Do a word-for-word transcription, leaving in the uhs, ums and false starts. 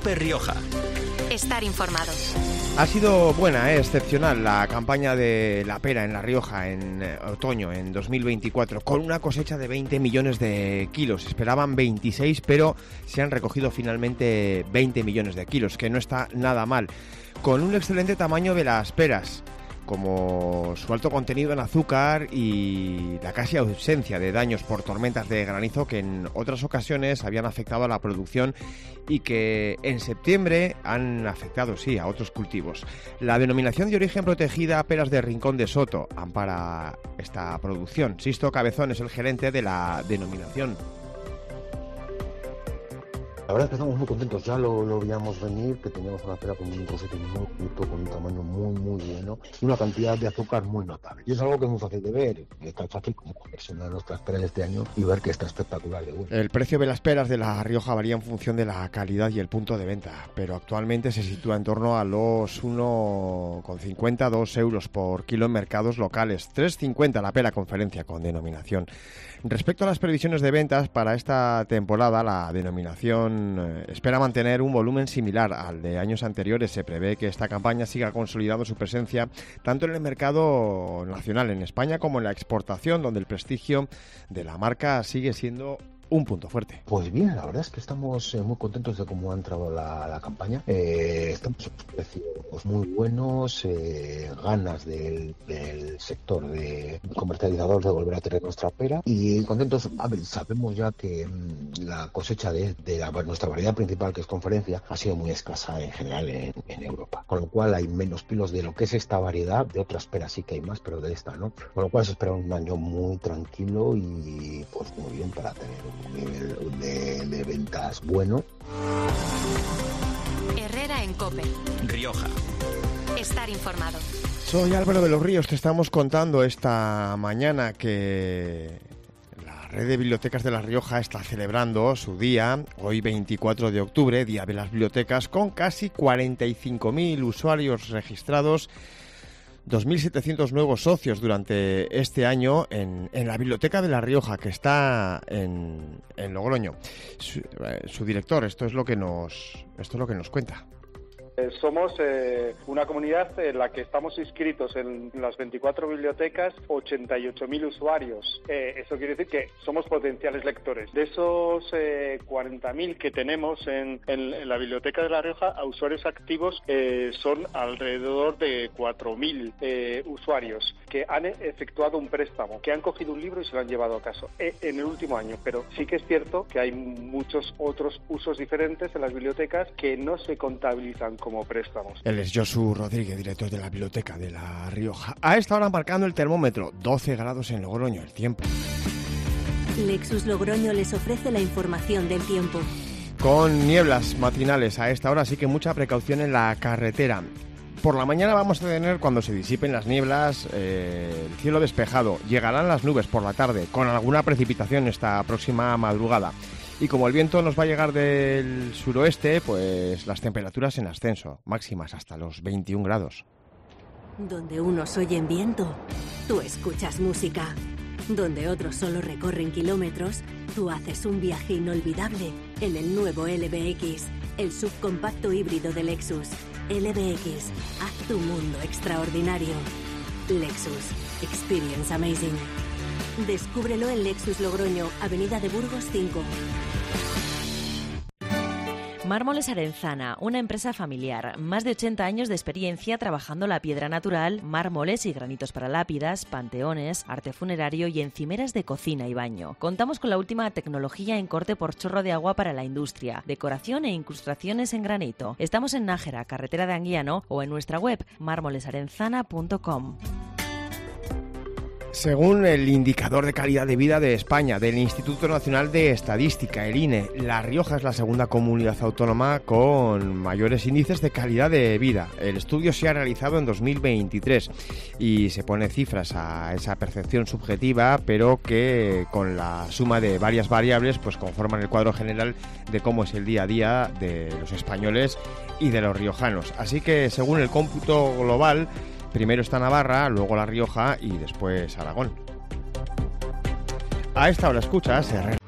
COPE Rioja. Estar informado. Ha sido buena, ¿eh? excepcional la campaña de la pera en La Rioja en eh, otoño, en dos mil veinticuatro, con una cosecha de veinte millones de kilos. Esperaban veintiséis, pero se han recogido finalmente veinte millones de kilos, que no está nada mal. Con un excelente tamaño de las peras, como su alto contenido en azúcar y la casi ausencia de daños por tormentas de granizo que en otras ocasiones habían afectado a la producción y que en septiembre han afectado, sí, a otros cultivos. La denominación de origen protegida Peras de Rincón de Soto ampara esta producción. Sisto Cabezón es el gerente de la denominación. La verdad es que estamos muy contentos, ya lo, lo veíamos venir, que teníamos una pera con un rosete muy bonito, con un tamaño muy muy bueno y una cantidad de azúcar muy notable. Y es algo que es muy fácil de ver, es tan fácil como comerse una de nuestras peras de este año y ver que está espectacular de bueno. El precio de las peras de La Rioja varía en función de la calidad y el punto de venta, pero actualmente se sitúa en torno a los uno coma cincuenta a dos euros por kilo en mercados locales, tres cincuenta la pera conferencia con denominación. Respecto a las previsiones de ventas para esta temporada, la denominación eh, espera mantener un volumen similar al de años anteriores. Se prevé que esta campaña siga consolidando su presencia tanto en el mercado nacional en España como en la exportación, donde el prestigio de la marca sigue siendo un punto fuerte. Pues bien, la verdad es que estamos eh, muy contentos de cómo ha entrado la, la campaña. Eh, estamos en precios muy buenos, eh, ganas del, del sector de comercializador de volver a tener nuestra pera y contentos. A ver, sabemos ya que mmm, la cosecha de, de la, nuestra variedad principal, que es conferencia, ha sido muy escasa en general en, en Europa, con lo cual hay menos kilos de lo que es esta variedad. De otras peras sí que hay más, pero de esta no, con lo cual se espera un año muy tranquilo y pues muy bien para tener un nivel de, de ventas bueno. Herrera en COPE Rioja. Estar informado. Soy Álvaro de los Ríos. Te estamos contando esta mañana que la red de bibliotecas de La Rioja está celebrando su día, hoy veinticuatro de octubre, Día de las Bibliotecas, con casi cuarenta y cinco mil usuarios registrados, dos mil setecientos nuevos socios durante este año en, en la Biblioteca de La Rioja, que está en, en Logroño. Su, eh, su director, esto es lo que nos, esto es lo que nos cuenta. Eh, somos eh, una comunidad en la que estamos inscritos en las veinticuatro bibliotecas, ochenta y ocho mil usuarios. Eh, eso quiere decir que somos potenciales lectores. De esos eh, cuarenta mil que tenemos en, en, en la Biblioteca de La Rioja, a usuarios activos eh, son alrededor de cuatro mil eh, usuarios que han efectuado un préstamo, que han cogido un libro y se lo han llevado a casa eh, en el último año. Pero sí que es cierto que hay muchos otros usos diferentes en las bibliotecas que no se contabilizan como préstamos. Él es Josu Rodríguez, director de la Biblioteca de La Rioja. A esta hora marcando el termómetro, doce grados en Logroño, el tiempo. Lexus Logroño les ofrece la información del tiempo. Con nieblas matinales a esta hora, así que mucha precaución en la carretera. Por la mañana vamos a tener, cuando se disipen las nieblas, eh, el cielo despejado. Llegarán las nubes por la tarde, con alguna precipitación esta próxima madrugada. Y como el viento nos va a llegar del suroeste, pues las temperaturas en ascenso, máximas hasta los veintiún grados. Donde unos oyen viento, tú escuchas música. Donde otros solo recorren kilómetros, tú haces un viaje inolvidable en el nuevo L B X, el subcompacto híbrido de Lexus. L B X, haz tu mundo extraordinario. Lexus, experience amazing. Descúbrelo en Lexus Logroño, Avenida de Burgos cinco. Mármoles Arenzana, una empresa familiar, más de ochenta años de experiencia trabajando la piedra natural, mármoles y granitos para lápidas, panteones, arte funerario y encimeras de cocina y baño. Contamos con la última tecnología en corte por chorro de agua para la industria, decoración e incrustaciones en granito. Estamos en Nájera, carretera de Anguiano, o en nuestra web mármoles arenzana punto com. Según el indicador de calidad de vida de España, del Instituto Nacional de Estadística, el I N E, La Rioja es la segunda comunidad autónoma con mayores índices de calidad de vida. El estudio se ha realizado en dos mil veintitrés y se pone cifras a esa percepción subjetiva, pero que con la suma de varias variables pues conforman el cuadro general de cómo es el día a día de los españoles y de los riojanos. Así que, según el cómputo global, primero está Navarra, luego La Rioja y después Aragón. A esta hora escuchas Herrera.